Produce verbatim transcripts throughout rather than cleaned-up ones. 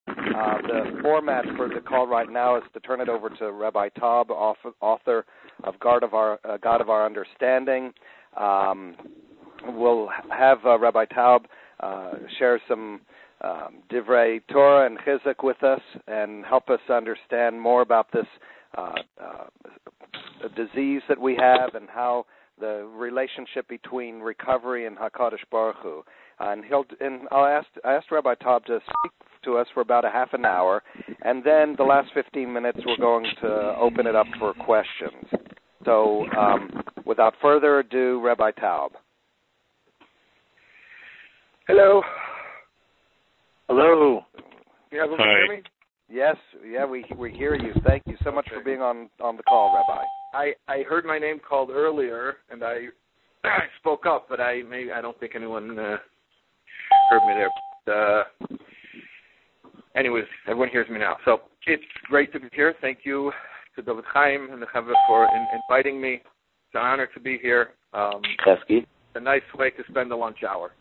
Uh, the format for the call right now is to turn it over to Rabbi Taub, author of God of Our, uh, God of Our Understanding. Um, we'll have uh, Rabbi Taub uh, share some um, Divrei Torah and Chizuk with us and help us understand more about this uh, uh, disease that we have and how the relationship between recovery and HaKadosh Baruch Hu. Uh, and he'll and I'll ask I asked Rabbi Taub to speak to us for about a half an hour, and then the last fifteen minutes we're going to open it up for questions. So, um, without further ado, Rabbi Taub. Hello. Hello. You able to hear me? Yes, yeah, we we hear you. Thank you so much okay. for being on, on the call, Rabbi. I, I heard my name called earlier, and I spoke up, but I may I don't think anyone uh, heard me there. But, uh, anyways, everyone hears me now. So it's great to be here. Thank you to David Chaim and the Chavre for in, inviting me. It's an honor to be here. Um, it's a nice way to spend the lunch hour.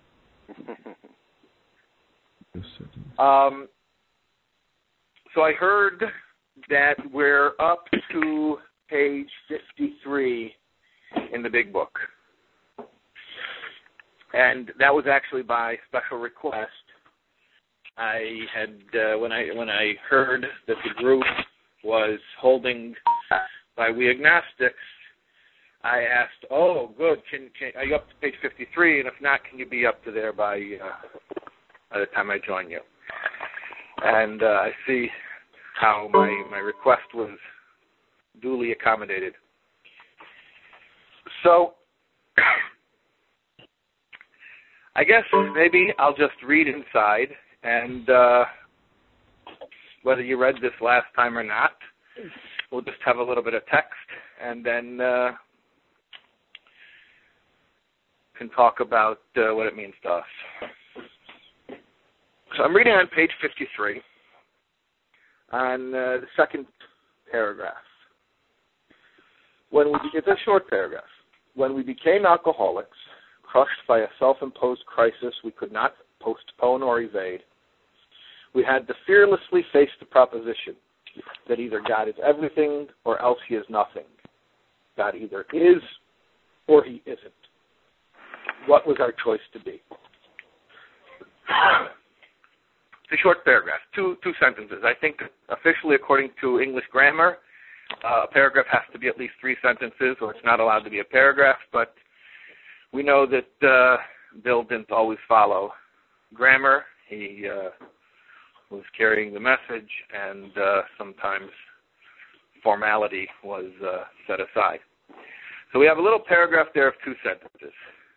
um, so I heard that we're up to page fifty-three in the big book. And that was actually by special request. I had uh, when I when I heard that the group was holding by We Agnostics, I asked, "Oh, good. Can, can are you up to page fifty-three? And if not, can you be up to there by uh, by the time I join you?" And uh, I see how my my request was duly accommodated. So I guess maybe I'll just read inside, and uh, whether you read this last time or not, we'll just have a little bit of text, and then uh, can talk about uh, what it means to us. So I'm reading on page fifty-three, on uh, the second paragraph. When we, it's a short paragraph. When we became alcoholics, crushed by a self-imposed crisis we could not postpone or evade, we had to fearlessly face the proposition that either God is everything or else he is nothing. God either is or he isn't. What was our choice to be? It's a short paragraph, two two sentences. I think officially, according to English grammar, uh, a paragraph has to be at least three sentences, or it's not allowed to be a paragraph. But we know that uh, Bill didn't always follow grammar. He uh, was carrying the message, and uh, sometimes formality was uh, set aside. So we have a little paragraph there of two sentences.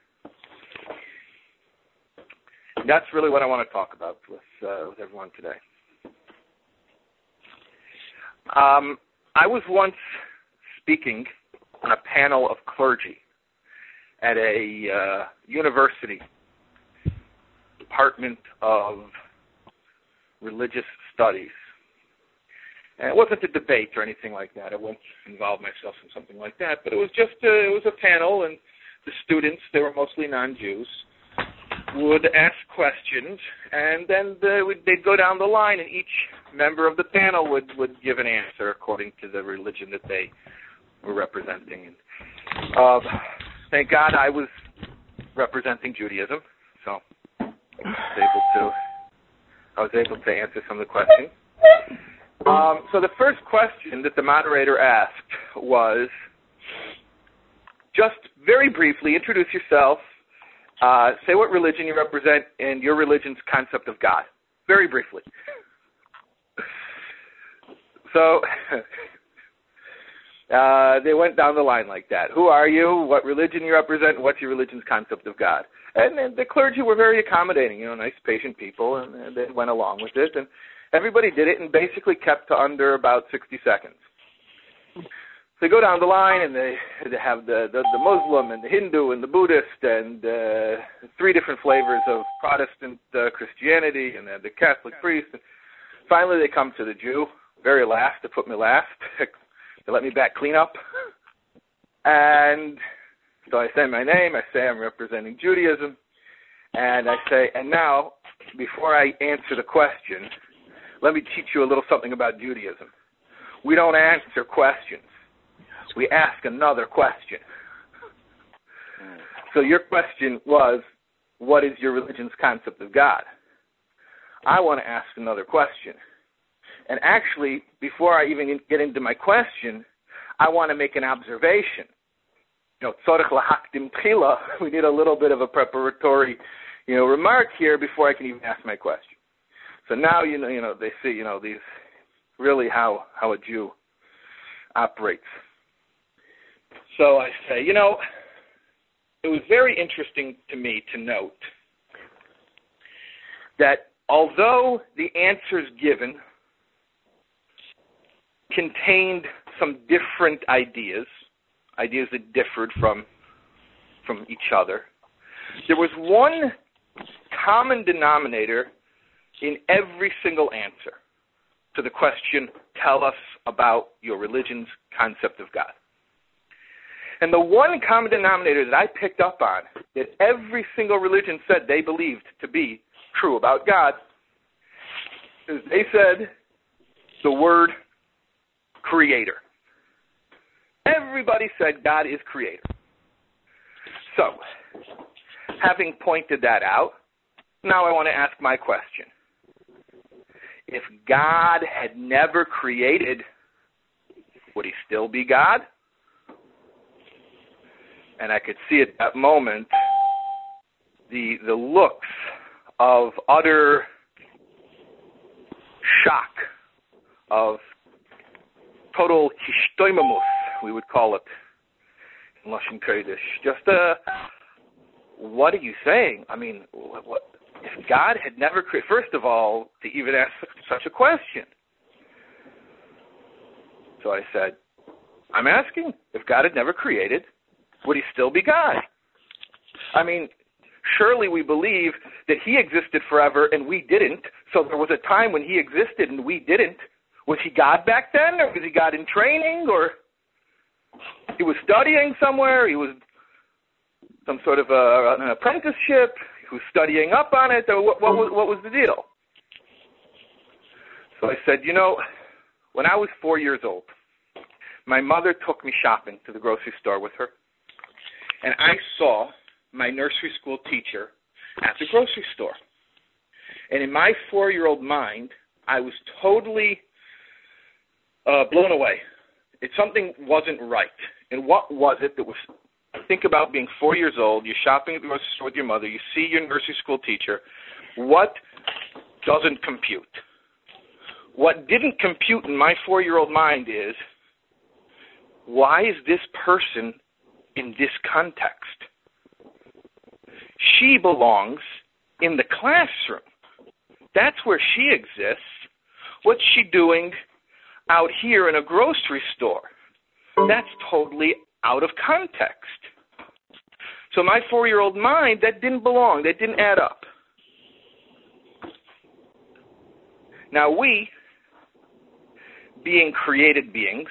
That's really what I want to talk about with, uh, with everyone today. Um, I was once speaking on a panel of clergy at a uh, university department of religious studies. And it wasn't a debate or anything like that. I won't involve myself in something like that. But it was just a, it was a panel, and the students, they were mostly non-Jews, would ask questions, and then the, they'd go down the line, and each member of the panel would, would give an answer according to the religion that they were representing. And, uh, thank God I was representing Judaism, so I was able to, I was able to answer some of the questions. Um, so the first question that the moderator asked was, just very briefly introduce yourself, uh, say what religion you represent, and your religion's concept of God. Very briefly. So uh, they went down the line like that. Who are you? What religion you represent? What's your religion's concept of God? And, and the clergy were very accommodating, you know, nice, patient people, and, and they went along with it. And everybody did it and basically kept to under about sixty seconds. They go down the line, and they, they have the, the, the Muslim and the Hindu and the Buddhist and uh, three different flavors of Protestant uh, Christianity and uh, the Catholic priest. And finally, they come to the Jew, very last, to put me last. They let me back clean up. And so I say my name. I say I'm representing Judaism. And I say, and now, before I answer the question, let me teach you a little something about Judaism. We don't answer questions. We ask another question. So your question was, what is your religion's concept of God? I want to ask another question. And actually, before I even get into my question, I want to make an observation. You know, tzorech lahakdim tchila, we need a little bit of a preparatory, you know, remark here before I can even ask my question. So now, you know, you know, they see, you know, these, really how, how a Jew operates. So I say, you know, it was very interesting to me to note that although the answers given contained some different ideas, ideas that differed from, from each other, there was one common denominator in every single answer to the question, tell us about your religion's concept of God. And the one common denominator that I picked up on that every single religion said they believed to be true about God is they said the word creator. Everybody said God is creator. So, having pointed that out, now I want to ask my question. If God had never created, would he still be God? And I could see at that moment the the looks of utter shock, of total hishtoimamus, we would call it in Lashon Kodesh. Just, uh, what are you saying? I mean, what, what, if God had never created, first of all, to even ask such a question. So I said, I'm asking, if God had never created, would he still be God? I mean, surely we believe that he existed forever and we didn't, so there was a time when he existed and we didn't. Was he God back then, or was he God in training, or he was studying somewhere, he was some sort of a, an apprenticeship, he was studying up on it, or what, what, was, what was the deal? So I said, you know, when I was four years old, my mother took me shopping to the grocery store with her, and I saw my nursery school teacher at the grocery store. And in my four-year-old mind, I was totally uh, blown away. It, something wasn't right. And what was it that was, think about being four years old, you're shopping at the grocery store with your mother, you see your nursery school teacher. What doesn't compute? What didn't compute in my four-year-old mind is, why is this person in this context? She belongs in the classroom. That's where she exists. What's she doing out here in a grocery store? That's totally out of context. So my four-year-old mind, that didn't belong. That didn't add up. Now we, being created beings,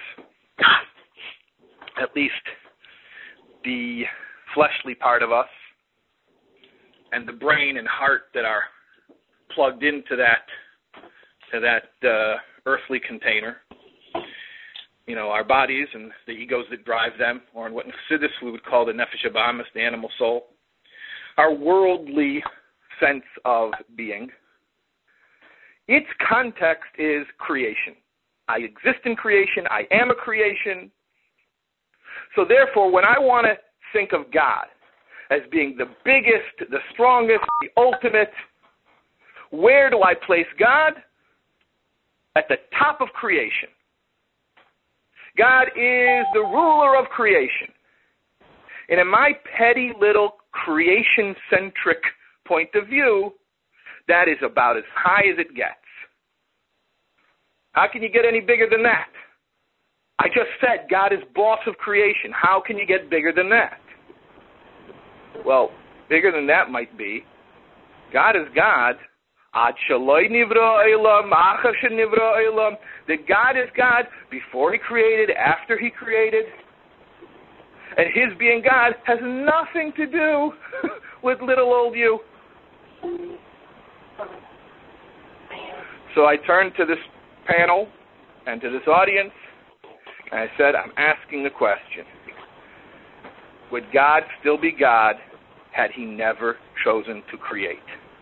at least the fleshly part of us, and the brain and heart that are plugged into that to that uh, earthly container, you know, our bodies and the egos that drive them, or in what in Chassidus we would call the nefesh habahamis, the animal soul, our worldly sense of being, its context is creation. I exist in creation. I am a creation. So therefore, when I want to think of God as being the biggest, the strongest, the ultimate, where do I place God? At the top of creation. God is the ruler of creation. And in my petty little creation-centric point of view, that is about as high as it gets. How can you get any bigger than that? I just said God is boss of creation. How can you get bigger than that? Well, bigger than that might be, God is God. Ad shaloi nivra olam, achar shenivra olam. That God is God before he created, after he created. And his being God has nothing to do with little old you. So I turned to this panel and to this audience, and I said, I'm asking the question, would God still be God had he never chosen to create?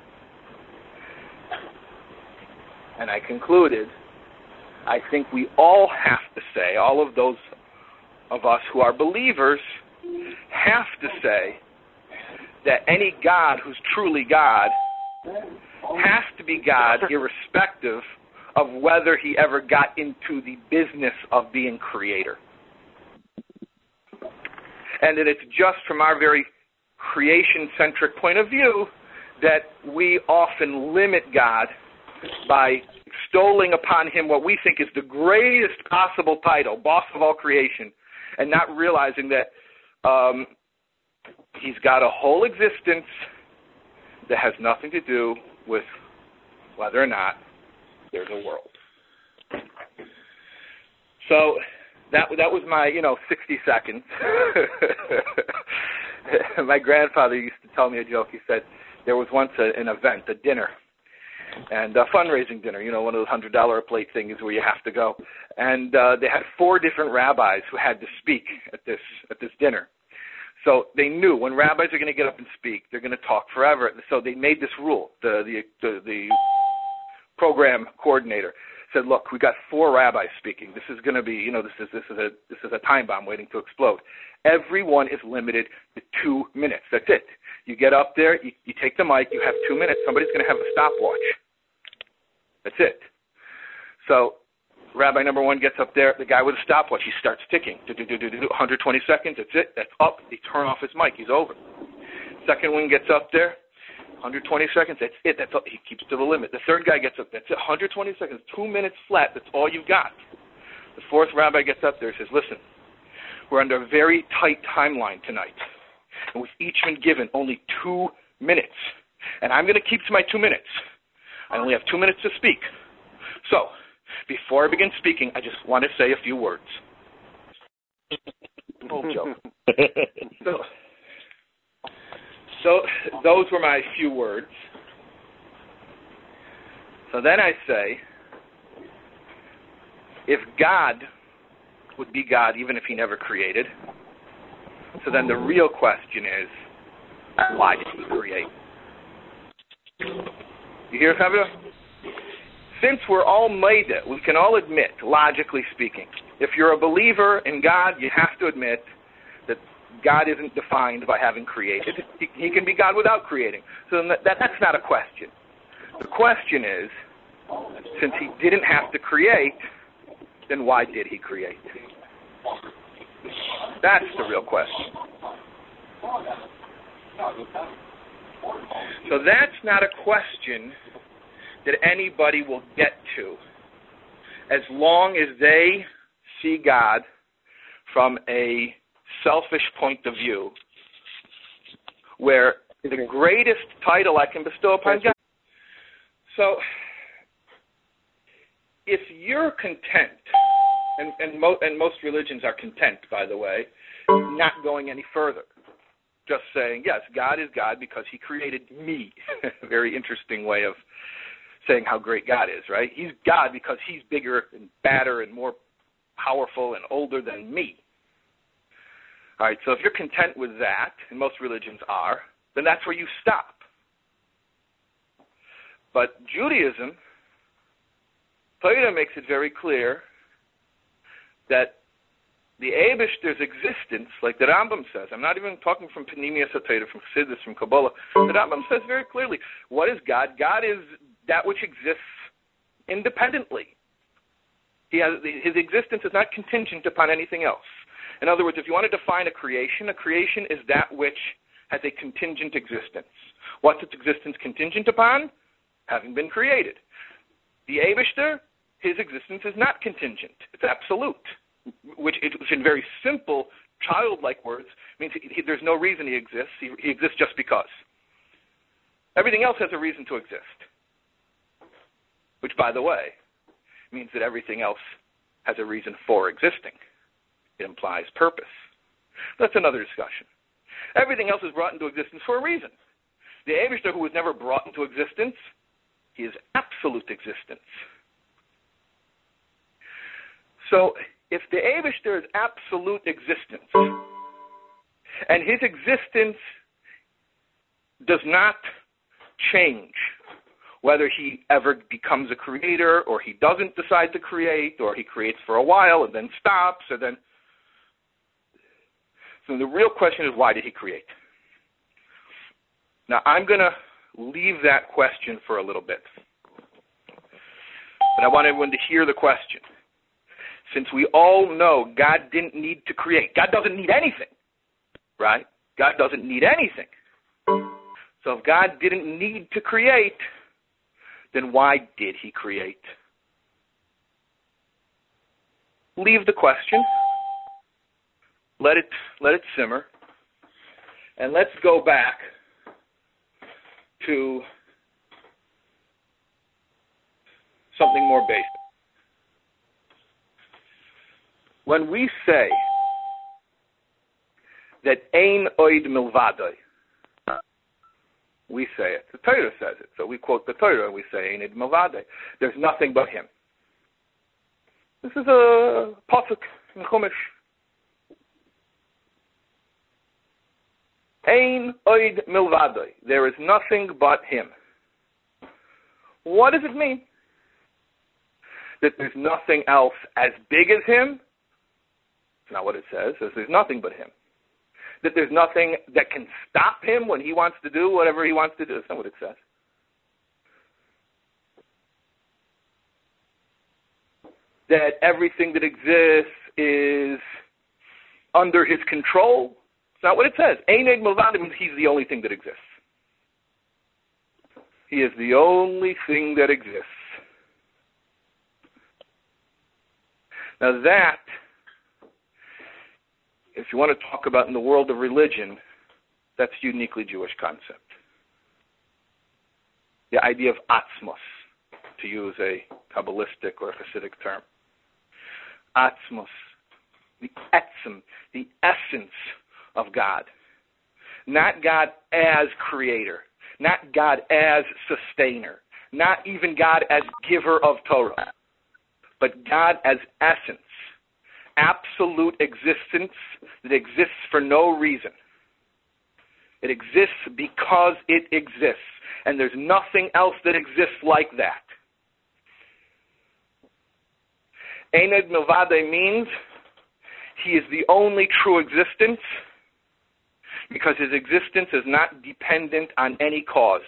And I concluded, I think we all have to say, all of those of us who are believers have to say that any God who's truly God has to be God irrespective of whether he ever got into the business of being creator. And that it's just from our very creation-centric point of view that we often limit God by extolling upon him what we think is the greatest possible title, boss of all creation, and not realizing that um, he's got a whole existence that has nothing to do with whether or not there's a world. So that that was my, you know, sixty seconds. My grandfather used to tell me a joke. He said there was once a, an event, a dinner, and a fundraising dinner, you know, one of those one hundred dollars a plate things where you have to go. And uh, they had four different rabbis who had to speak at this at this dinner. So they knew when rabbis are going to get up and speak, they're going to talk forever. So they made this rule. The the the, the program coordinator said, "Look, we got four rabbis speaking. This is going to be, you know, this is this is a this is a time bomb waiting to explode. Everyone is limited to two minutes. That's it. You get up there, you, you take the mic, you have two minutes. Somebody's going to have a stopwatch. That's it." So Rabbi number one gets up there, the guy with a stopwatch, he starts ticking. Do, do, do, do, do, one hundred twenty seconds, that's it, that's up. They turn off his mic, he's over. Second one gets up there, one hundred twenty seconds, that's it, that's all. He keeps to the limit. The third guy gets up, that's it, one hundred twenty seconds, two minutes flat, that's all you've got. The fourth rabbi gets up there and says, "Listen, we're under a very tight timeline tonight, and we've each been given only two minutes, and I'm going to keep to my two minutes. I only have two minutes to speak. So, before I begin speaking, I just want to say a few words." Old joke. So, so those were my few words. So then I say, if God would be God even if he never created, so then the real question is, why did he create? You hear, Fabio? Since we're all made it, we can all admit, logically speaking, if you're a believer in God, you have to admit that God isn't defined by having created. He, he can be God without creating. So that, that, that's not a question. The question is, since he didn't have to create, then why did he create? That's the real question. So that's not a question that anybody will get to as long as they see God from a selfish point of view, where the greatest title I can bestow upon God. So if you're content, and, and, mo- and most religions are content, by the way, not going any further, just saying, yes, God is God because he created me. Very interesting way of saying how great God is, right? He's God because he's bigger and badder and more powerful and older than me. All right, so if you're content with that, and most religions are, then that's where you stop. But Judaism, Torah makes it very clear that the Eibishter's existence, like the Rambam says, I'm not even talking from Panemius HaTorah, from Chassidus, from Kabbalah. The Rambam says very clearly, what is God? God is that which exists independently. He has, his existence is not contingent upon anything else. In other words, if you want to define a creation, a creation is that which has a contingent existence. What's its existence contingent upon? Having been created. The Eibishter, his existence is not contingent. It's absolute, which, which in very simple, childlike words, means he, he, there's no reason he exists. He, he exists just because. Everything else has a reason to exist, which, by the way, means that everything else has a reason for existing. It implies purpose. That's another discussion. Everything else is brought into existence for a reason. The Eibishter, who was never brought into existence, He is absolute existence. So if the Eibishter is absolute existence, and his existence does not change, whether he ever becomes a creator or he doesn't decide to create, or he creates for a while and then stops, or then... So the real question is, why did he create? Now, I'm going to leave that question for a little bit. But I want everyone to hear the question. Since we all know God didn't need to create. God doesn't need anything, right? God doesn't need anything. So if God didn't need to create, then why did he create? Leave the question. Let it, let it simmer. And let's go back to something more basic. When we say that ein oid milvadoi, we say it. The Torah says it. So we quote the Torah and we say ein oid milvadoi. There's nothing but him. This is a pasuk in Chumash. Ein oid milvadoi. There is nothing but him. What does it mean? That there's nothing else as big as him? That's not what it says. It says there's nothing but him. That there's nothing that can stop him when he wants to do whatever he wants to do. That's not what it says. That everything that exists is under his control. It's not what it says. Ein oid milvadoi means he's the only thing that exists. He is the only thing that exists. Now that, if you want to talk about in the world of religion, that's a uniquely Jewish concept. The idea of atzmos, to use a Kabbalistic or Hasidic term. Atzmos, the etzem, the essence of God. Not God as creator, not God as sustainer, not even God as giver of Torah, but God as essence. Absolute existence that exists for no reason. It exists because it exists. And there's nothing else that exists like that. Ein oid milvadoi means he is the only true existence because his existence is not dependent on any cause.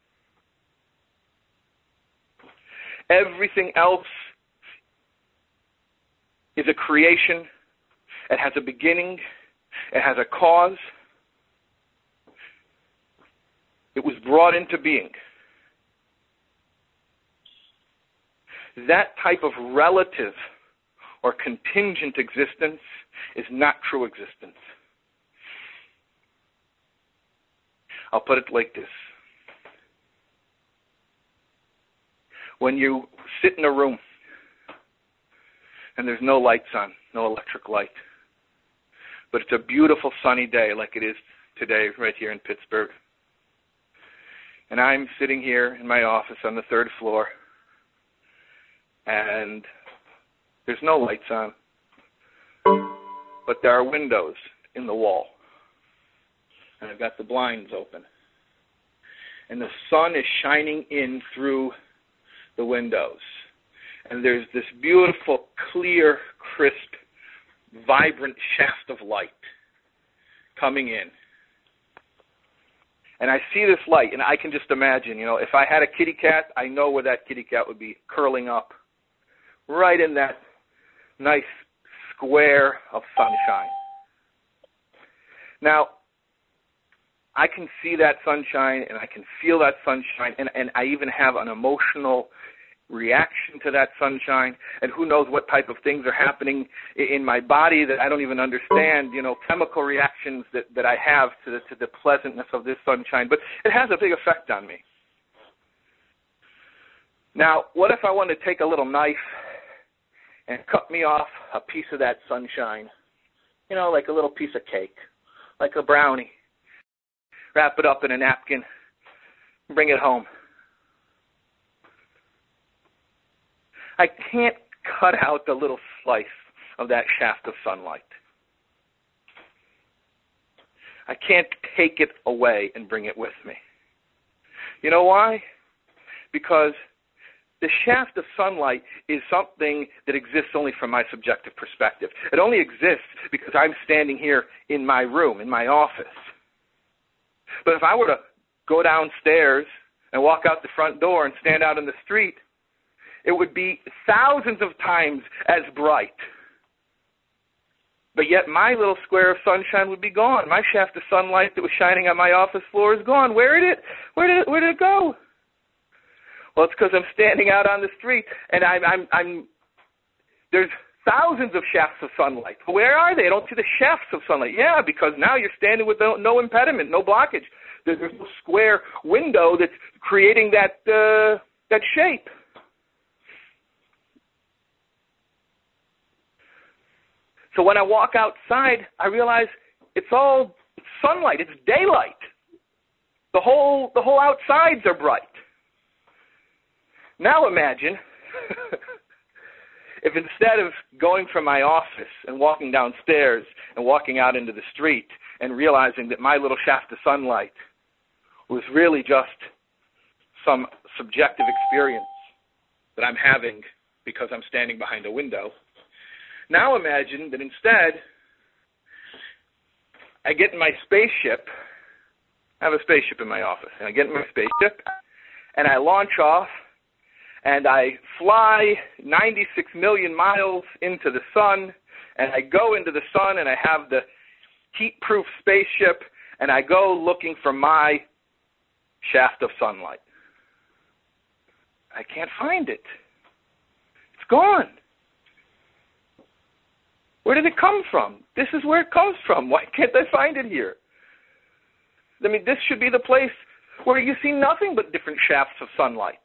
Everything else is a creation. It has a beginning. It has a cause. It was brought into being. That type of relative or contingent existence is not true existence. I'll put it like this. When you sit in a room and there's no lights on, no electric light, but it's a beautiful sunny day like it is today right here in Pittsburgh, and I'm sitting here in my office on the third floor, and there's no lights on, but there are windows in the wall, and I've got the blinds open, and the sun is shining in through the windows, and there's this beautiful, clear, crisp, vibrant shaft of light coming in. And I see this light, and I can just imagine, you know, if I had a kitty cat, I know where that kitty cat would be curling up, right in that nice square of sunshine. Now, I can see that sunshine, and I can feel that sunshine, and, and I even have an emotional reaction to that sunshine, and who knows what type of things are happening in my body that I don't even understand, you know, chemical reactions that, that I have to the, to the pleasantness of this sunshine, but it has a big effect on me. Now, what if I want to take a little knife and cut me off a piece of that sunshine, you know, like a little piece of cake, like a brownie, wrap it up in a napkin, bring it home. I can't cut out the little slice of that shaft of sunlight. I can't take it away and bring it with me. You know why? Because the shaft of sunlight is something that exists only from my subjective perspective. It only exists because I'm standing here in my room, in my office. But if I were to go downstairs and walk out the front door and stand out in the street, it would be thousands of times as bright. But yet my little square of sunshine would be gone. My shaft of sunlight that was shining on my office floor is gone. Where did it, where did it, where did it go? Well, it's because I'm standing out on the street, and I'm, I'm, I'm, there's thousands of shafts of sunlight. Where are they? I don't see the shafts of sunlight. Yeah, because now you're standing with no, no impediment, no blockage. There's, there's no square window that's creating that, uh, that shape. So when I walk outside, I realize it's all sunlight. It's daylight. The whole, the whole outsides are bright. Now imagine if instead of going from my office and walking downstairs and walking out into the street and realizing that my little shaft of sunlight was really just some subjective experience that I'm having because I'm standing behind a window. Now imagine that instead I get in my spaceship. I have a spaceship in my office. And I get in my spaceship and I launch off and I fly ninety-six million miles into the sun, and I go into the sun and I have the heat-proof spaceship, and I go looking for my shaft of sunlight. I can't find it. It's gone. Where did it come from? This is where it comes from. Why can't I find it here? I mean, this should be the place where you see nothing but different shafts of sunlight.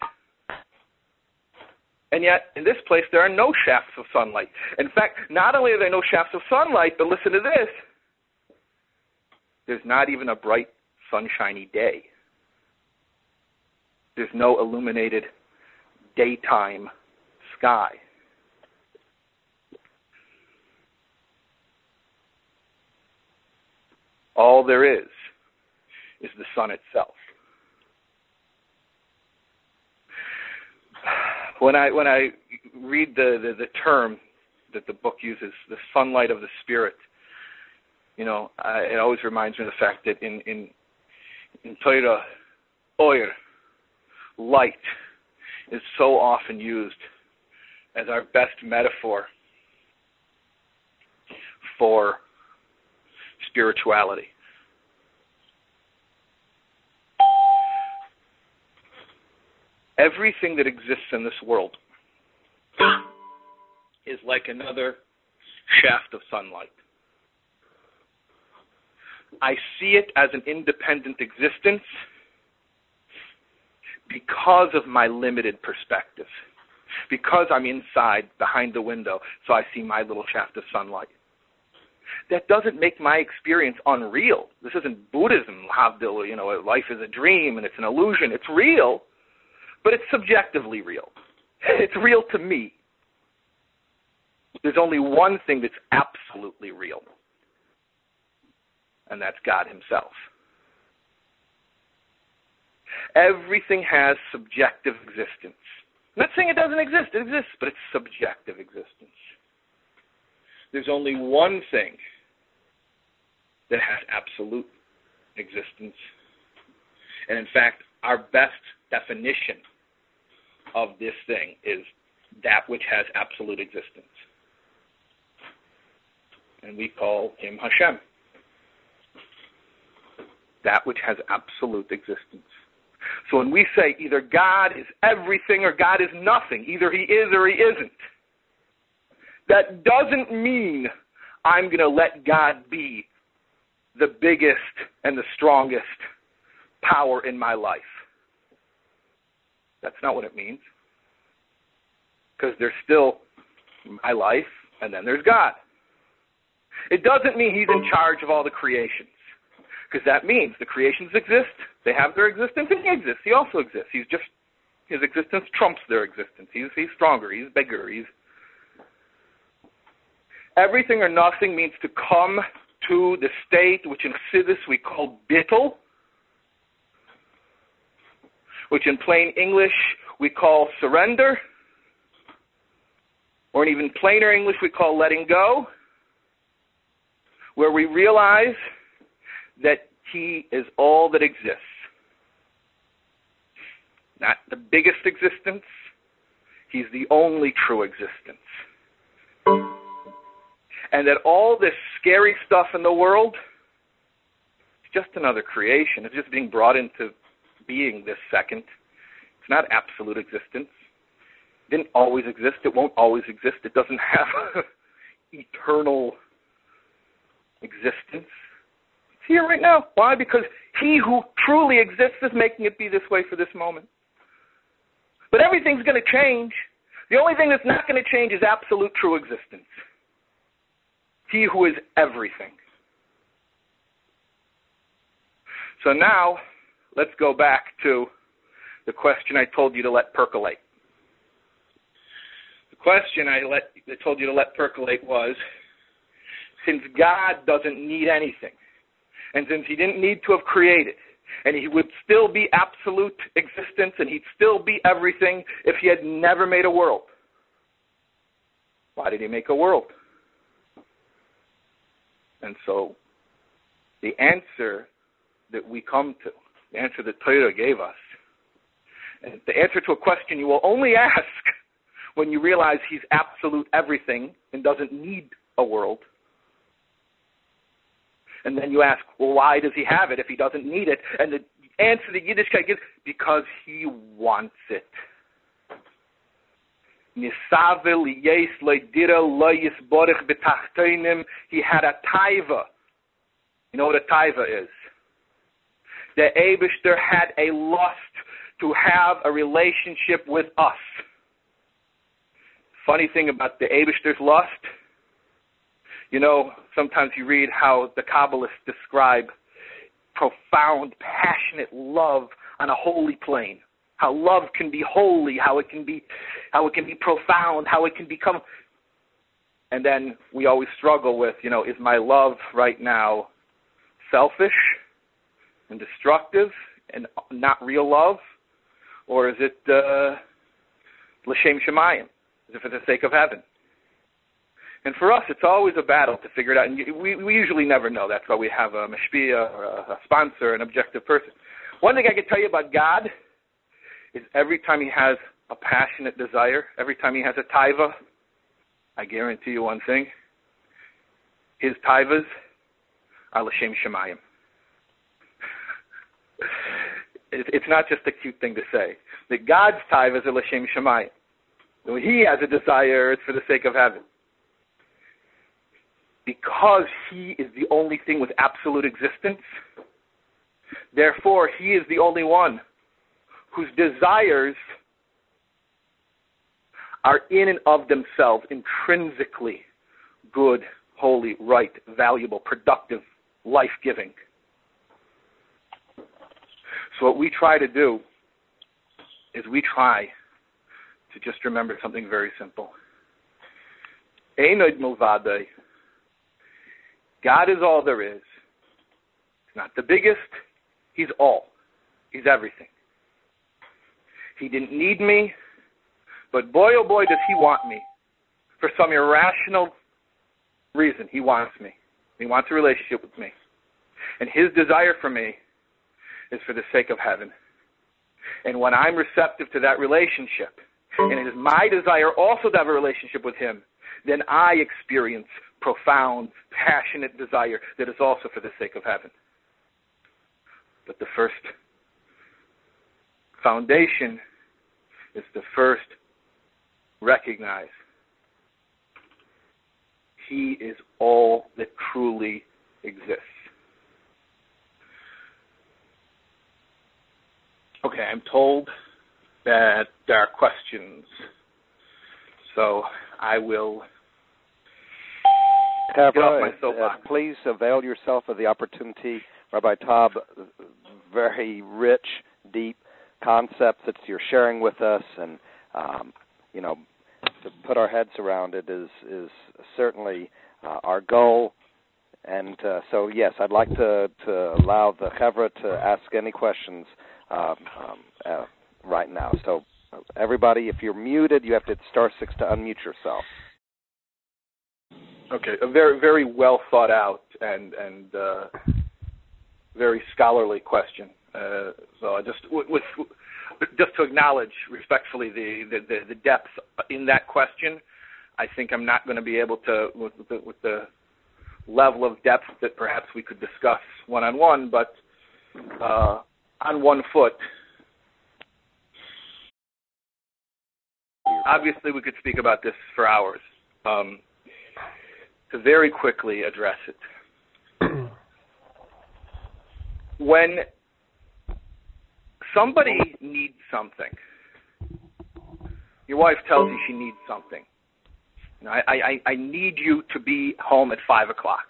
And yet, in this place, there are no shafts of sunlight. In fact, not only are there no shafts of sunlight, but listen to this. There's not even a bright, sunshiny day. There's no illuminated daytime sky. All there is is the sun itself. When I when I read the, the, the term that the book uses, the sunlight of the spirit, you know, I, it always reminds me of the fact that in in in Torah, oir, light, is so often used as our best metaphor for spirituality. Everything that exists in this world is like another shaft of sunlight. I see it as an independent existence because of my limited perspective, because I'm inside, behind the window, so I see my little shaft of sunlight. That doesn't make my experience unreal. This isn't Buddhism, Havdil, you know, life is a dream and it's an illusion. It's real. But it's subjectively real. It's real to me. There's only one thing that's absolutely real, and that's God himself. Everything has subjective existence. I'm not saying it doesn't exist. It exists, but it's subjective existence. There's only one thing that has absolute existence. And in fact, our best definition of this thing is that which has absolute existence. And we call him Hashem. That which has absolute existence. So when we say either God is everything or God is nothing, either he is or he isn't, that doesn't mean I'm going to let God be the biggest and the strongest power in my life. That's not what it means. Because there's still my life, and then there's God. It doesn't mean he's in charge of all the creations. Because that means the creations exist, they have their existence, and he exists. He also exists. He's just His existence trumps their existence. He's, he's stronger. He's bigger. He's everything or nothing means to come to the state which in Chassidus we call bittul, which in plain English we call surrender, or in even plainer English we call letting go, where we realize that He is all that exists. Not the biggest existence, He's the only true existence. And that all this scary stuff in the world is just another creation. It's just being brought into being this second. It's not absolute existence. It didn't always exist. It won't always exist. It doesn't have eternal existence. It's here right now. Why? Because He who truly exists is making it be this way for this moment. But everything's going to change. The only thing that's not going to change is absolute true existence. He who is everything. So now, let's go back to the question I told you to let percolate. The question I, let, I told you to let percolate was, since God doesn't need anything, and since He didn't need to have created, and He would still be absolute existence, and He'd still be everything if He had never made a world, why did He make a world? And so, the answer that we come to, the answer that Torah gave us, and the answer to a question you will only ask when you realize He's absolute everything and doesn't need a world. And then you ask, well, why does He have it if He doesn't need it? And the answer that Yiddishkeit gives, because He wants it. He had a taiva. You know what a taiva is? The Eibishter had a lust to have a relationship with us. Funny thing about the Eibishter's lust, you know, sometimes you read how the Kabbalists describe profound, passionate love on a holy plane. How love can be holy, how it can be, how it can be profound, how it can become. And then we always struggle with, you know, is my love right now selfish and destructive and not real love, or is it uh, l'shem shemayim? Is it for the sake of heaven? And for us, it's always a battle to figure it out. And we, we usually never know. That's why we have a mashpia, or a, a sponsor, an objective person. One thing I can tell you about God is every time He has a passionate desire, every time He has a taiva, I guarantee you one thing, His taivas are l'shem shemayim. It's not just a cute thing to say. That God's taivas are l'shem shemayim. When He has a desire, it's for the sake of heaven. Because He is the only thing with absolute existence, therefore He is the only one whose desires are in and of themselves intrinsically good, holy, right, valuable, productive, life-giving. So what we try to do is we try to just remember something very simple. Einoid milvadei. God is all there is. He's not the biggest. He's all. He's everything. He didn't need me, but boy, oh boy, does He want me. For some irrational reason, He wants me. He wants a relationship with me. And His desire for me is for the sake of heaven. And when I'm receptive to that relationship, and it is my desire also to have a relationship with Him, then I experience profound, passionate desire that is also for the sake of heaven. But the first foundation is to first recognize He is all that truly exists. Okay, I'm told that there are questions, so I will get off my soapbox. Uh, please avail yourself of the opportunity. Rabbi Taub, very rich, deep concepts that you're sharing with us, and um, you know, to put our heads around it is is certainly uh, our goal. And uh, so, yes, I'd like to, to allow the Chevra to ask any questions uh, um, uh, right now. So, everybody, if you're muted, you have to hit star six to unmute yourself. Okay, a very, very well thought out and and uh, very scholarly question. Uh, so I just with, with just to acknowledge respectfully the, the, the depth in that question. I think I'm not going to be able to with, with, the, with the level of depth that perhaps we could discuss one on one, but uh, on one foot. Obviously, we could speak about this for hours. Um, to very quickly address it. When somebody needs something, your wife tells you she needs something. You know, I, I, I need you to be home at five o'clock.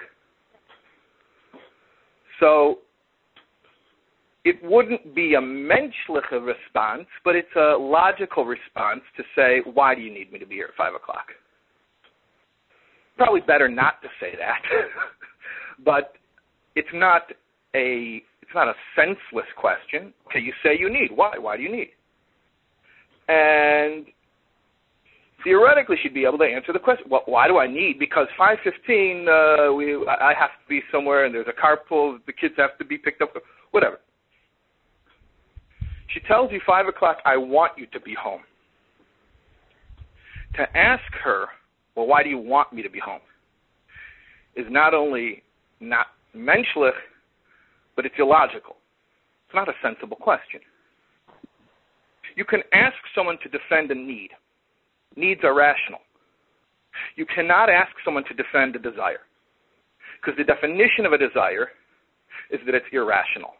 So it wouldn't be a menschliche response, but it's a logical response to say, why do you need me to be here at five o'clock? Probably better not to say that, but it's not a it's not a senseless question. Okay, you say you need. Why? Why do you need? And theoretically, she'd be able to answer the question. Well, why do I need? Because five fifteen, uh, we I have to be somewhere, and there's a carpool. The kids have to be picked up. Whatever. She tells you five o'clock. I want you to be home. To ask her, well, why do you want me to be home, is not only not menschlich, but it's illogical. It's not a sensible question. You can ask someone to defend a need. Needs are rational. You cannot ask someone to defend a desire, because the definition of a desire is that it's irrational.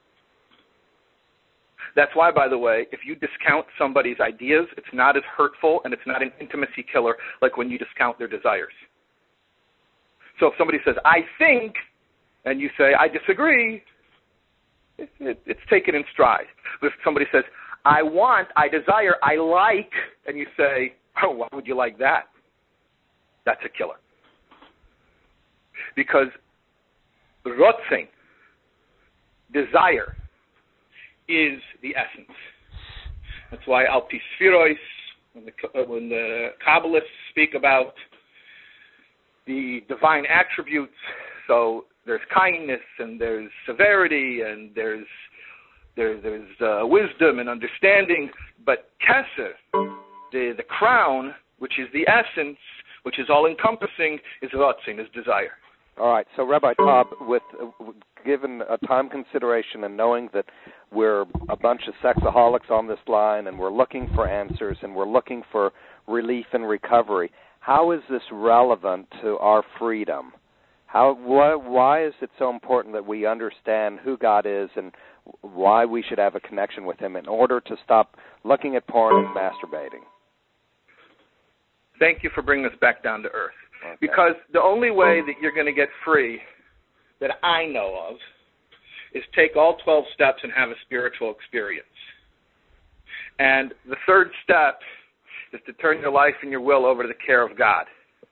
That's why, by the way, if you discount somebody's ideas, it's not as hurtful and it's not an intimacy killer like when you discount their desires. So if somebody says, I think, and you say, I disagree, it, it, it's taken in stride. But if somebody says, I want, I desire, I like, and you say, oh, why would you like that? That's a killer. Because rotzin, desire, is the essence. That's why Al Pi Sfiros, when the, when the Kabbalists speak about the divine attributes, so there's kindness and there's severity and there's there, there's uh, wisdom and understanding, but Keser, the the crown, which is the essence, which is all-encompassing, is rotzin, is desire. All right, so Rabbi Taub, with uh, given a time consideration and knowing that we're a bunch of sexaholics on this line and we're looking for answers and we're looking for relief and recovery, how is this relevant to our freedom? How why, why is it so important that we understand who God is and why we should have a connection with Him in order to stop looking at porn and masturbating? Thank you for bringing us back down to earth. Okay. Because the only way that you're going to get free that I know of is take all twelve steps and have a spiritual experience. And the third step is to turn your life and your will over to the care of God.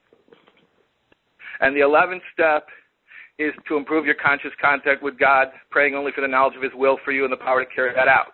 And the eleventh step is to improve your conscious contact with God, praying only for the knowledge of His will for you and the power to carry that out.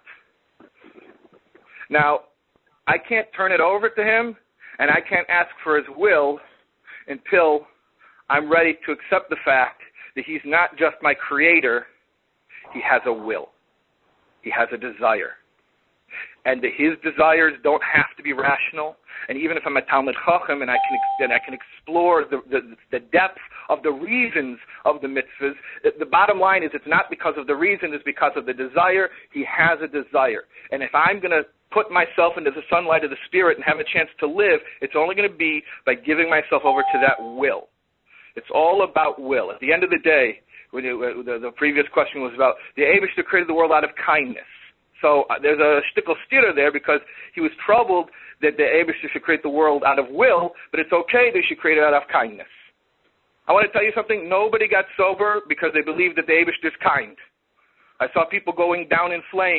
Now, I can't turn it over to Him, and I can't ask for His will until I'm ready to accept the fact that He's not just my creator, He has a will. He has a desire. And that His desires don't have to be rational. And even if I'm a Talmid Chacham and I can and I can explore the, the, the depth of the reasons of the mitzvahs, the bottom line is it's not because of the reason, it's because of the desire. He has a desire. And if I'm going to put myself into the sunlight of the Spirit and have a chance to live, it's only going to be by giving myself over to that will. It's all about will. At the end of the day, when you, the, the previous question was about the Eibishter created the world out of kindness. So uh, there's a shtickle stira there because he was troubled that the Eibishter should create the world out of will, but it's okay that he should create it out of kindness. I want to tell you something. Nobody got sober because they believed that the Eibishter is kind. I saw people going down in flames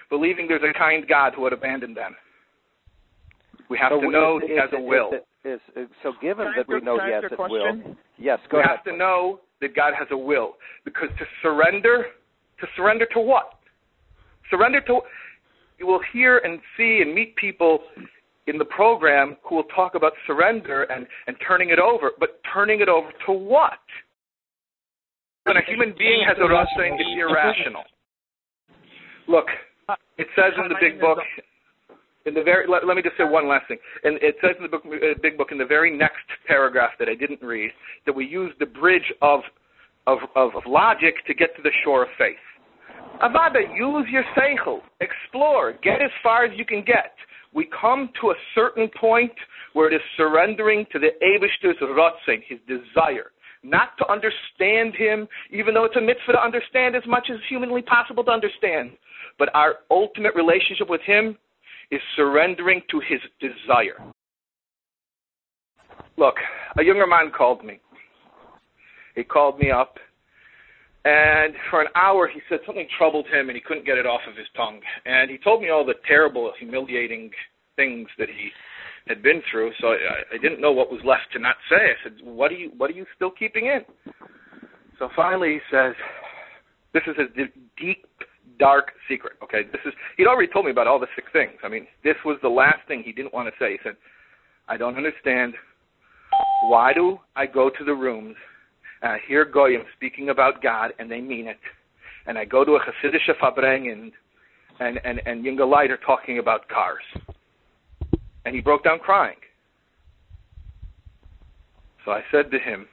believing there's a kind God who would abandon them. We have so to know is, he is, has a will. Is, is, so given Can that we know can he has a will, yes, go we ahead. have to know that God has a will. Because to surrender, to surrender to what? Surrender to, you will hear and see and meet people in the program who will talk about surrender and, and turning it over, but turning it over to what? When a human being has a ratzon, it's irrational. Look, it says in the big book, in the very, let, let me just say one last thing. And it says in the book, uh, big book, in the very next paragraph that I didn't read, that we use the bridge of of, of, of logic to get to the shore of faith. Avada, use your seichel, explore, get as far as you can get. We come to a certain point where it is surrendering to the Eibishter's ratzon, his desire. Not to understand him, even though it's a mitzvah to understand as much as humanly possible to understand. But our ultimate relationship with him is surrendering to his desire. Look, a younger man called me. He called me up, and for an hour he said something troubled him and he couldn't get it off of his tongue. And he told me all the terrible, humiliating things that he had been through, so I, I didn't know what was left to not say. I said, what are you, what are you still keeping in? So finally he says, this is a deep, dark secret, okay? This is, he'd already told me about all the sick things. I mean, this was the last thing he didn't want to say. He said, I don't understand. Why do I go to the rooms and I hear Goyim speaking about God and they mean it, and I go to a Hasidische Fabring and, and, and, and Yinga Leiter talking about cars? And he broke down crying. So I said to him,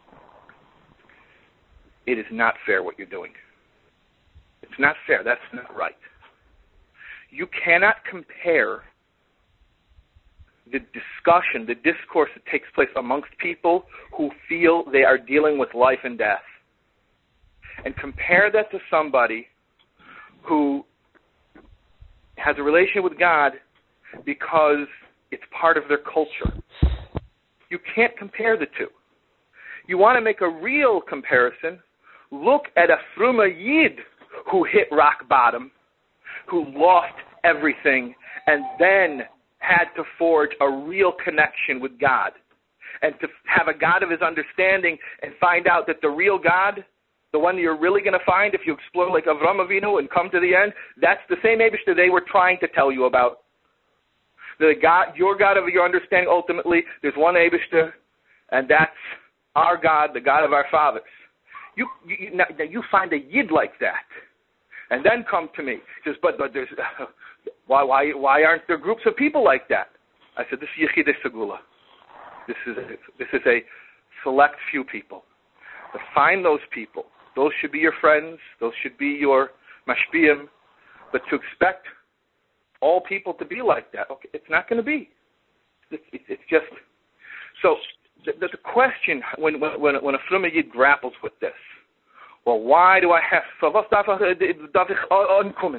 it is not fair what you're doing. It's not fair. That's not right. You cannot compare the discussion, the discourse that takes place amongst people who feel they are dealing with life and death, and compare that to somebody who has a relationship with God because it's part of their culture. You can't compare the two. You want to make a real comparison, look at a Fruma Yid who hit rock bottom, who lost everything, and then had to forge a real connection with God, and to have a God of his understanding and find out that the real God, the one you're really going to find if you explore like Avram Avinu and come to the end, that's the same Eibishter they were trying to tell you about. The God, your God of your understanding, ultimately, there's one Eibishter, and that's our God, the God of our fathers. You you, now, you find a Yid like that, and then come to me. He says, but, but there's, uh, why, why, why aren't there groups of people like that? I said, this is Yechidei Segula. This is, this is a select few people. To find those people, those should be your friends, those should be your mashpiyim, but to expect all people to be like that, okay, it's not going to be. It's, it's, it's just, so the, the question, when, when, when a Fruma Yid grapples with this, well, why do I have, so was darf ich ankommen?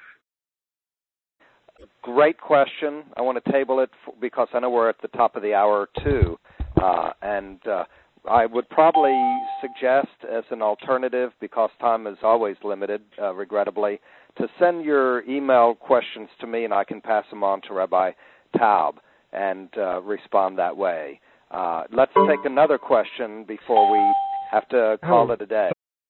Great question. I want to table it for, because I know we're at the top of the hour too, uh, and uh, I would probably suggest as an alternative, because time is always limited, uh, regrettably, to send your email questions to me and I can pass them on to Rabbi Taub and uh, respond that way. Uh, let's take another question before we have to call it a day.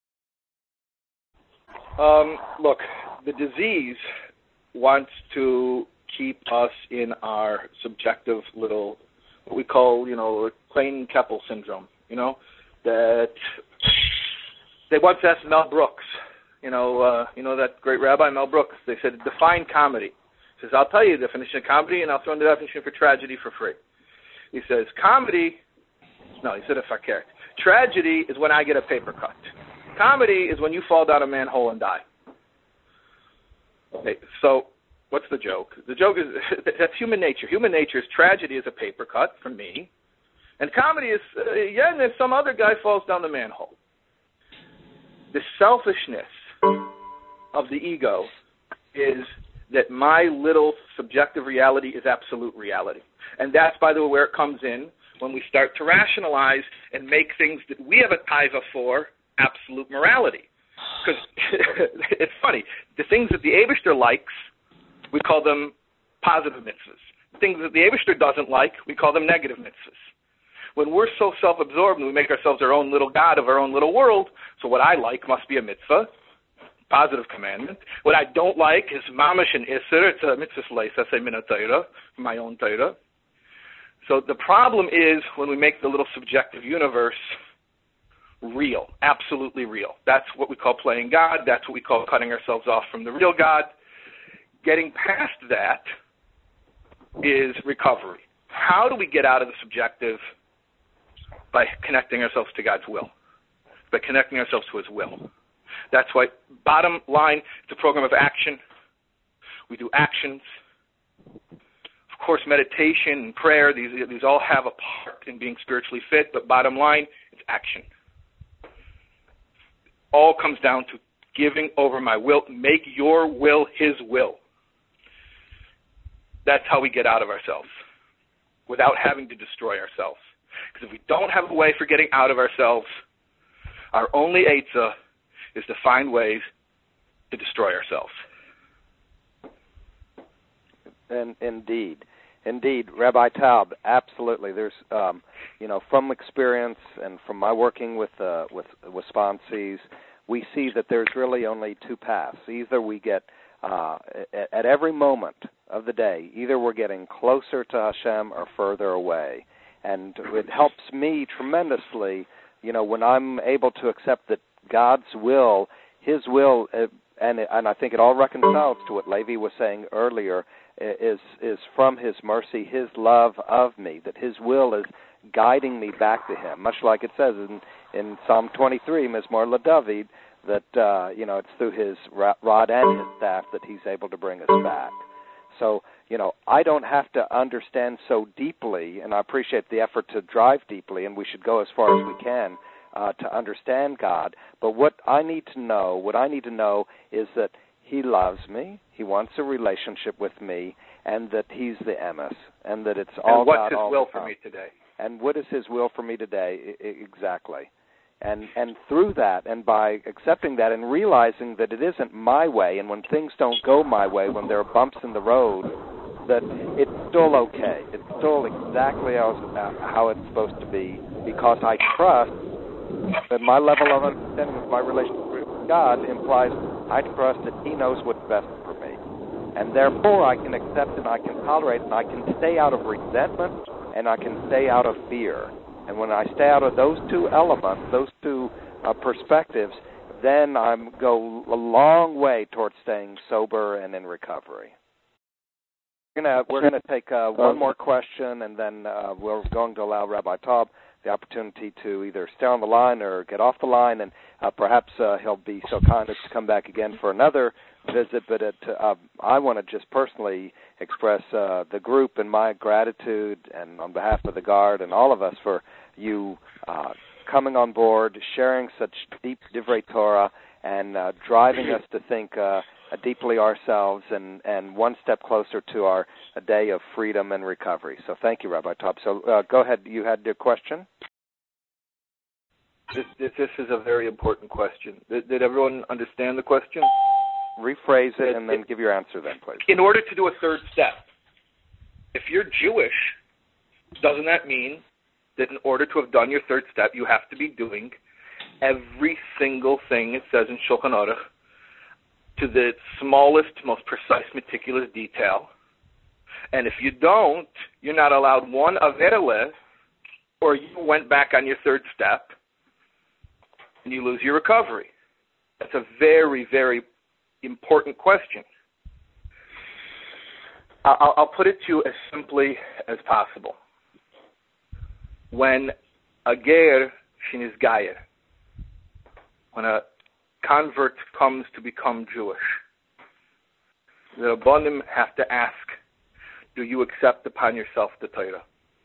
Um, look, the disease wants to keep us in our subjective little, what we call, you know, Klein-Keppel syndrome, you know, that they once asked Mel Brooks, you know, uh, you know that great rabbi Mel Brooks, they said, define comedy. He says, I'll tell you the definition of comedy, and I'll throw in the definition for tragedy for free. He says, comedy, no, he said a fakert. Tragedy is when I get a paper cut. Comedy is when you fall down a manhole and die. Okay, so what's the joke? The joke is, that's human nature. Human nature is tragedy is a paper cut for me, and comedy is, uh, yeah, and then some other guy falls down the manhole. The selfishness of the ego is that my little subjective reality is absolute reality. And that's, by the way, where it comes in when we start to rationalize and make things that we have a taiva for absolute morality. Because it's funny. The things that the Eibishter likes, we call them positive mitzvahs. Things that the Eibishter doesn't like, we call them negative mitzvahs. When we're so self-absorbed and we make ourselves our own little God of our own little world, so what I like must be a mitzvah, positive commandment. What I don't like is mamash and isser. It's a mitzvah leis, I say min Torah, my own Torah. So the problem is when we make the little subjective universe real, absolutely real. That's what we call playing God. That's what we call cutting ourselves off from the real God. Getting past that is recovery. How do we get out of the subjective? By connecting ourselves to God's will, by connecting ourselves to His will. That's why, bottom line, it's a program of action. We do actions. Of course, meditation and prayer, these, these all have a part in being spiritually fit, but bottom line, it's action. All comes down to giving over my will. Make your will His will. That's how we get out of ourselves, without having to destroy ourselves. Because if we don't have a way for getting out of ourselves, our only eitzah is to find ways to destroy ourselves. And indeed, indeed, Rabbi Taub, absolutely. There's, um, you know, from experience and from my working with uh, with with sponsees, we see that there's really only two paths. Either we get uh, at, at every moment of the day, either we're getting closer to Hashem or further away. And it helps me tremendously, you know, when I'm able to accept that God's will, His will, uh, and and I think it all reconciles to what Levi was saying earlier, is is from His mercy, His love of me, that His will is guiding me back to Him, much like it says in, in Psalm twenty-three, Mizmor LaDavid, that, uh, you know, it's through His rod and His staff that He's able to bring us back. So, you know, I don't have to understand so deeply, and I appreciate the effort to drive deeply, and we should go as far as we can uh, to understand God. But what I need to know, what I need to know is that He loves me, He wants a relationship with me, and that He's the emes, and that it's all and what's God, His all will the for time. me today? And what is His will for me today? I- exactly. And and through that, and by accepting that and realizing that it isn't my way, and when things don't go my way, when there are bumps in the road, that it's still okay. It's still exactly how it's, how it's supposed to be, because I trust that my level of understanding of my relationship with God implies I trust that He knows what's best for me. And therefore I can accept and I can tolerate and I can stay out of resentment and I can stay out of fear. And when I stay out of those two elements, those two uh, perspectives, then I go a long way towards staying sober and in recovery. We're gonna we're gonna take uh, one more question, and then uh, we're going to allow Rabbi Taub the opportunity to either stay on the line or get off the line, and uh, perhaps uh, he'll be so kind as to come back again for another visit. But it, uh, I want to just personally express uh, the group and my gratitude, and on behalf of the Guard and all of us, for you uh, coming on board, sharing such deep divrei Torah, and uh, driving us to think uh, deeply ourselves and, and one step closer to our a day of freedom and recovery. So thank you, Rabbi Taub. So uh, go ahead. You had your question? This, this, this is a very important question. Did, did everyone understand the question? Rephrase it and then it, give your answer then, please. In order to do a third step, if you're Jewish, doesn't that mean that in order to have done your third step, you have to be doing every single thing it says in Shulchan Aruch to the smallest, most precise, meticulous detail? And if you don't, you're not allowed one avereleh, or you went back on your third step, and you lose your recovery. That's a very, very important question. I'll, I'll put it to you as simply as possible. When a ger shenis gayer, when a convert comes to become Jewish, the Rabbanim have to ask, do you accept upon yourself the Torah?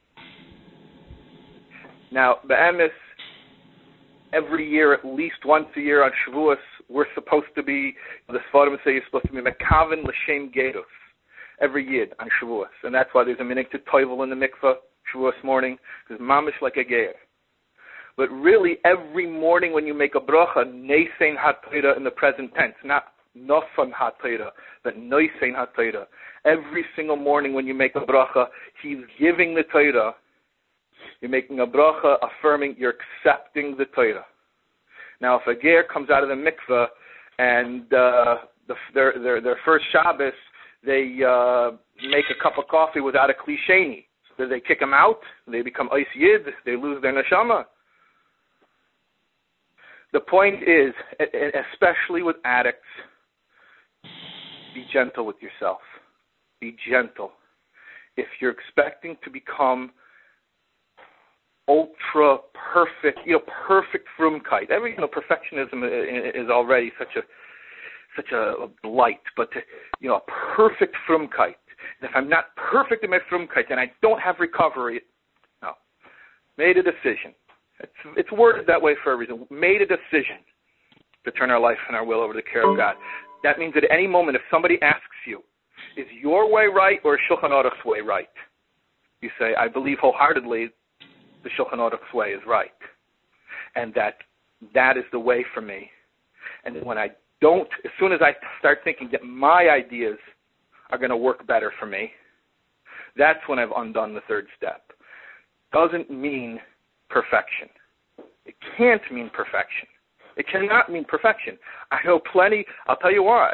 Now, be'emes, every year, at least once a year on Shavuos, we're supposed to be, the Sfarim say you're supposed to be mekaven l'shem gerus, every year on Shavuos. And that's why there's a minhag to toivel in the mikveh Shavuos morning, because mamish like a ger. But really, every morning when you make a bracha, Nesein HaTorah in the present tense, not Nofan HaTorah, but Nesein HaTorah. Every single morning when you make a bracha, he's giving the Torah. You're making a bracha affirming you're accepting the Torah. Now, if a ger comes out of the mikveh and uh, the, their, their, their first Shabbos, they uh, make a cup of coffee without a kli sheni, do they kick them out? They become ois yid? They lose their neshama? The point is, especially with addicts, be gentle with yourself. Be gentle. If you're expecting to become ultra perfect, you know, perfect frumkeit. Every, you know, perfectionism is already such a such a blight. But to, you know, a perfect frumkeit. And if I'm not perfect in my frumkeit, then I don't have recovery. No, made a decision. It's it's worded that way for a reason. Made a decision to turn our life and our will over to the care of God. That means that at any moment, if somebody asks you, is your way right or Shulchan Aruch's way right? You say, I believe wholeheartedly the Shulchan Aruch's way is right. And that that is the way for me. And when I don't, as soon as I start thinking that my ideas are going to work better for me, that's when I've undone the third step. Doesn't mean perfection. It can't mean perfection. It cannot mean perfection. I know plenty, I'll tell you why.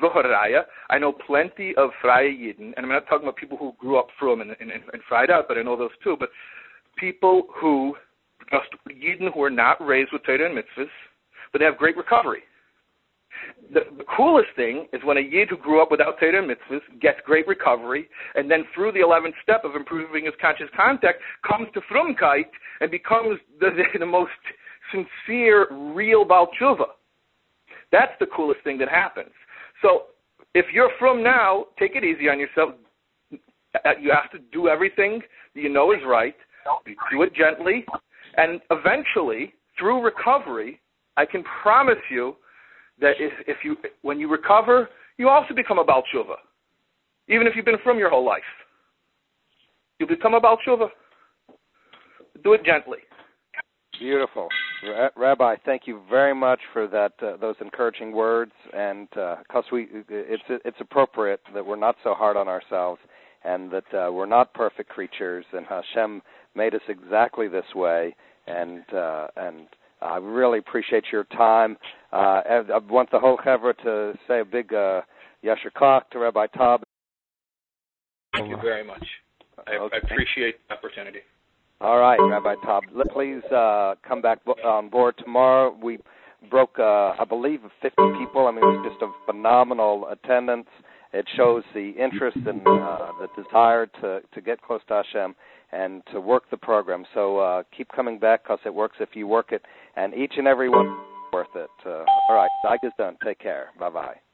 I know plenty of Freie Yidden, and I'm not talking about people who grew up from and, and, and fried out, but I know those too, but people who, just Yidden who are not raised with Torah and mitzvahs, but they have great recovery. The, the coolest thing is when a Yid who grew up without Torah and mitzvahs gets great recovery, and then through the eleventh step of improving his conscious contact, comes to Frumkeit and becomes the, the, the most sincere, real Baal Tshuva. That's the coolest thing that happens. So if you're from now, take it easy on yourself. You have to do everything that you know is right. Do it gently. And eventually, through recovery, I can promise you that if, if you, when you recover, you also become a Baal Tshuva. Even if you've been from your whole life. You become a Baal Tshuva. Do it gently. Beautiful. Rabbi, thank you very much for that. Uh, those encouraging words, and because uh, we, it's it's appropriate that we're not so hard on ourselves, and that uh, we're not perfect creatures, and Hashem made us exactly this way, and uh, and I really appreciate your time. Uh, I want the whole chevra to say a big uh, yasher koach to Rabbi Taub. Thank you very much. I, okay. I appreciate the opportunity. All right, Rabbi Taub, please uh, come back on board tomorrow. We broke, uh, I believe, fifty people. I mean, it was just a phenomenal attendance. It shows the interest and uh, the desire to, to get close to Hashem and to work the program. So uh, keep coming back because it works if you work it, and each and every one is worth it. Uh, all right, Zaygas done. Take care. Bye-bye.